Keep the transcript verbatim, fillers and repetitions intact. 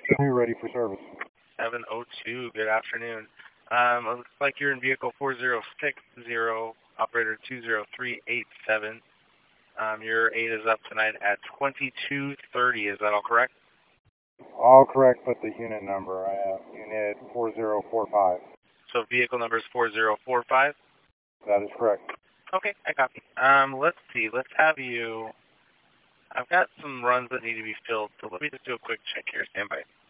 You're ready for service. seven oh two, good afternoon. Um, it looks like you're in vehicle four zero six zero, operator two zero three eight seven. Um, your eight is up tonight at twenty-two thirty, is that all correct? All correct, but the unit number. I have unit four zero four five. So vehicle number is four zero four five? That is correct. Okay, I copy. Um, let's see, let's have you, I've got some runs that need to be filled, so let me just do a quick check here, stand by.